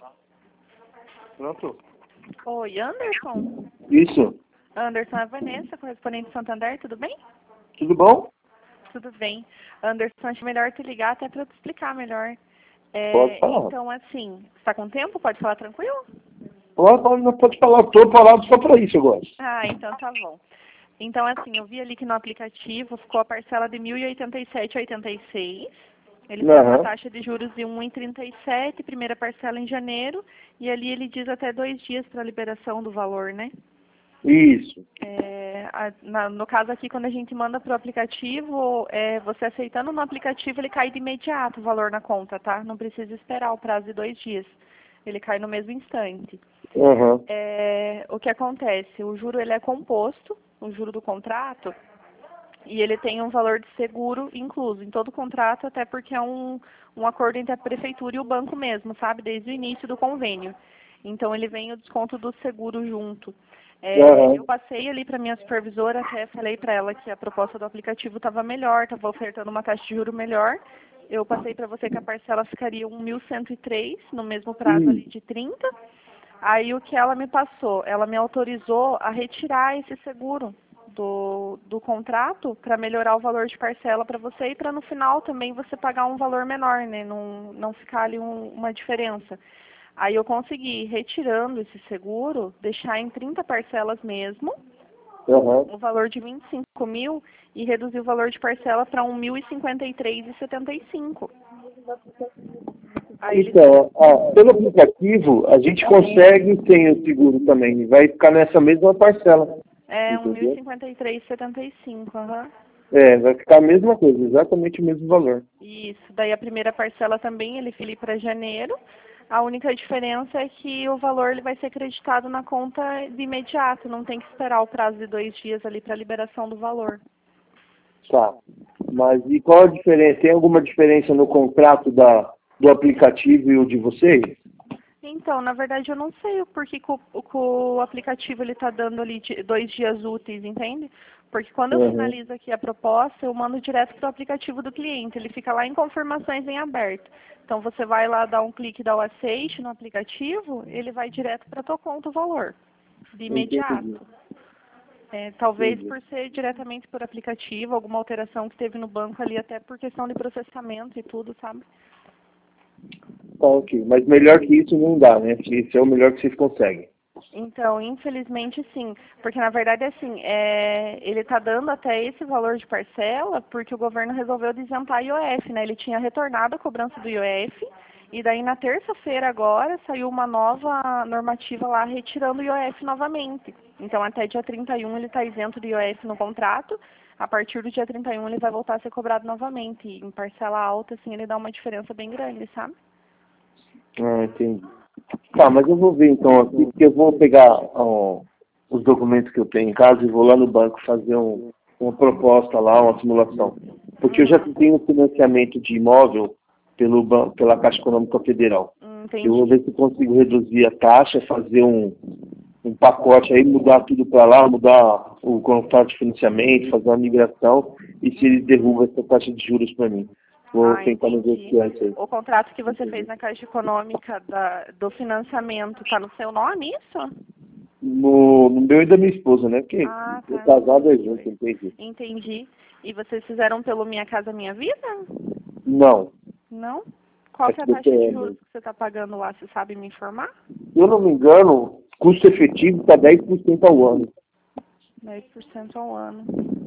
Pronto. Oi, Anderson? Isso. Anderson, é a Vanessa, correspondente de Santander, tudo bem? Tudo bom? Tudo bem. Anderson, acho melhor te ligar até para eu te explicar melhor. Pode falar. Então, assim, você está com tempo? Pode falar tranquilo? Pode falar. Estou parado só para isso, eu gosto. Ah, então tá bom. Então, assim, eu vi ali que no aplicativo ficou a parcela de R$ 1.087,86. Ele tem uma taxa de juros de 1,37, primeira parcela em janeiro, e ali ele diz até 2 dias para a liberação do valor, né? Isso. No caso aqui, quando a gente manda para o aplicativo, você aceitando no aplicativo, ele cai de imediato o valor na conta, tá? Não precisa esperar o prazo de 2 dias. Ele cai no mesmo instante. Uhum. O que acontece? O juro ele é composto, o juro do contrato, e ele tem um valor de seguro incluso em todo o contrato, até porque é um acordo entre a prefeitura e o banco mesmo, sabe? Desde o início do convênio. Então, ele vem o desconto do seguro junto. Eu passei ali para minha supervisora, até falei para ela que a proposta do aplicativo estava melhor, estava ofertando uma taxa de juros melhor. Eu passei para você que a parcela ficaria 1.103, no mesmo prazo ali de 30. Aí o que ela me passou? Ela me autorizou a retirar esse seguro do contrato para melhorar o valor de parcela para você e para no final também você pagar um valor menor, né? Não ficar ali uma diferença. Aí eu consegui, retirando esse seguro, deixar em 30 parcelas mesmo, o valor de 25 mil e reduzir o valor de parcela para 1.053,75. Então, pelo aplicativo, a gente consegue sem o seguro também. Vai ficar nessa mesma parcela. 1.053,75, aham. Vai ficar a mesma coisa, exatamente o mesmo valor. Isso, daí a primeira parcela também, ele fica para janeiro. A única diferença é que o valor ele vai ser acreditado na conta de imediato, não tem que esperar o prazo de 2 dias ali para a liberação do valor. Tá. Mas e qual a diferença? Tem alguma diferença no contrato do aplicativo e o de vocês? Então, na verdade, eu não sei o porquê que o aplicativo ele está dando ali 2 dias úteis, entende? Porque quando eu finalizo aqui a proposta, eu mando direto para o aplicativo do cliente. Ele fica lá em confirmações em aberto. Então, você vai lá dar um clique, dar o aceite no aplicativo, ele vai direto para a tua conta o valor, de imediato. Talvez por ser diretamente por aplicativo, alguma alteração que teve no banco ali, até por questão de processamento e tudo, sabe? Tá, ok. Mas melhor que isso não dá, né? Esse é o melhor que vocês conseguem. Então, infelizmente, sim. Porque, na verdade, assim, ele está dando até esse valor de parcela porque o governo resolveu isentar IOF, né? Ele tinha retornado a cobrança do IOF e daí, na terça-feira agora, saiu uma nova normativa lá retirando o IOF novamente. Então, até dia 31 ele está isento do IOF no contrato. A partir do dia 31 ele vai voltar a ser cobrado novamente. E em parcela alta, assim, ele dá uma diferença bem grande, sabe? Ah, entendi. Tá, mas eu vou ver então aqui, porque eu vou pegar os documentos que eu tenho em casa e vou lá no banco fazer uma proposta lá, uma simulação. Porque eu já tenho um financiamento de imóvel pela Caixa Econômica Federal. Entendi. Eu vou ver se consigo reduzir a taxa, fazer um pacote aí, mudar tudo para lá, mudar o contrato de financiamento, fazer uma migração e se ele derruba essa taxa de juros para mim. Vou tentar negociar isso aí. O contrato que você fez na Caixa Econômica do financiamento está no seu nome, isso? No meu e da minha esposa, né? Porque o casado é junto, entendi. Entendi. E vocês fizeram pelo Minha Casa Minha Vida? Não. Não? Qual que é a taxa de juros que você está pagando lá? Você sabe me informar? Se eu não me engano, custo efetivo está 10% ao ano. 10% ao ano.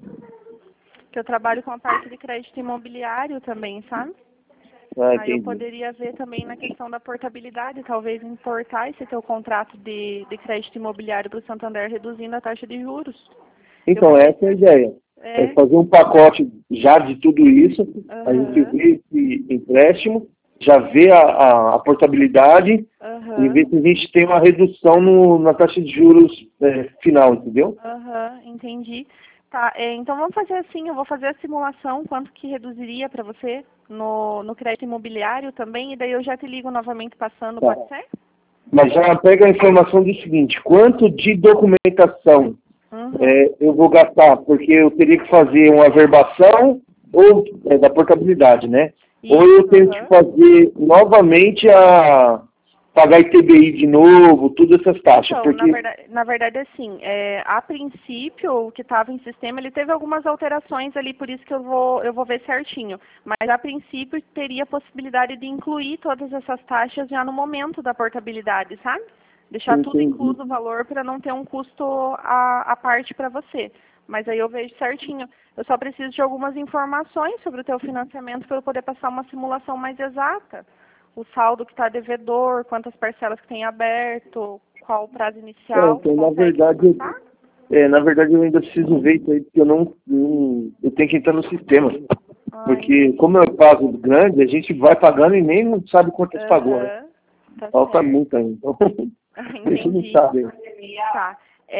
Que eu trabalho com a parte de crédito imobiliário também, sabe? Aí eu poderia ver também na questão da portabilidade, talvez importar esse teu contrato de crédito imobiliário para o Santander, reduzindo a taxa de juros. Então, essa é a ideia. É fazer um pacote já de tudo isso, a gente vê esse empréstimo, já vê a portabilidade e ver se a gente tem uma redução na taxa de juros final, entendeu? Entendi. Tá, então vamos fazer assim, eu vou fazer a simulação, quanto que reduziria para você no crédito imobiliário também, e daí eu já te ligo novamente passando, pode ser? Mas já pega a informação do seguinte, quanto de documentação eu vou gastar? Porque eu teria que fazer uma averbação ou da portabilidade, né? Isso, ou eu tenho que fazer novamente pagar ITBI de novo, todas essas taxas. Então, Porque... na verdade, assim, a princípio, o que estava em sistema, ele teve algumas alterações ali, por isso que eu vou ver certinho. Mas, a princípio, teria a possibilidade de incluir todas essas taxas já no momento da portabilidade, sabe? Deixar tudo incluso o valor para não ter um custo à parte para você. Mas aí eu vejo certinho. Eu só preciso de algumas informações sobre o teu financiamento para eu poder passar uma simulação mais exata. O saldo que está devedor, quantas parcelas que tem aberto, qual o prazo inicial. Então, na verdade eu ainda preciso ver isso aí, porque eu tenho que entrar no sistema. Porque como é um prazo grande, a gente vai pagando e nem sabe quantas pagou, né? Tá Falta certo. muito ainda. Então, a gente não Entendi. sabe. Tá.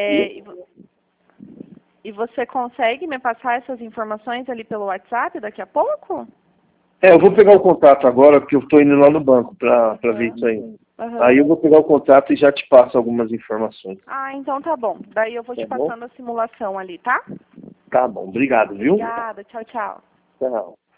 E você consegue me passar essas informações ali pelo WhatsApp daqui a pouco? Eu vou pegar o contato agora, porque eu estou indo lá no banco para ver isso aí. Aí eu vou pegar o contato e já te passo algumas informações. Ah, então tá bom. Daí eu vou te passando a simulação ali, tá? Tá bom, obrigado, viu? Obrigada, tchau, tchau. Tchau.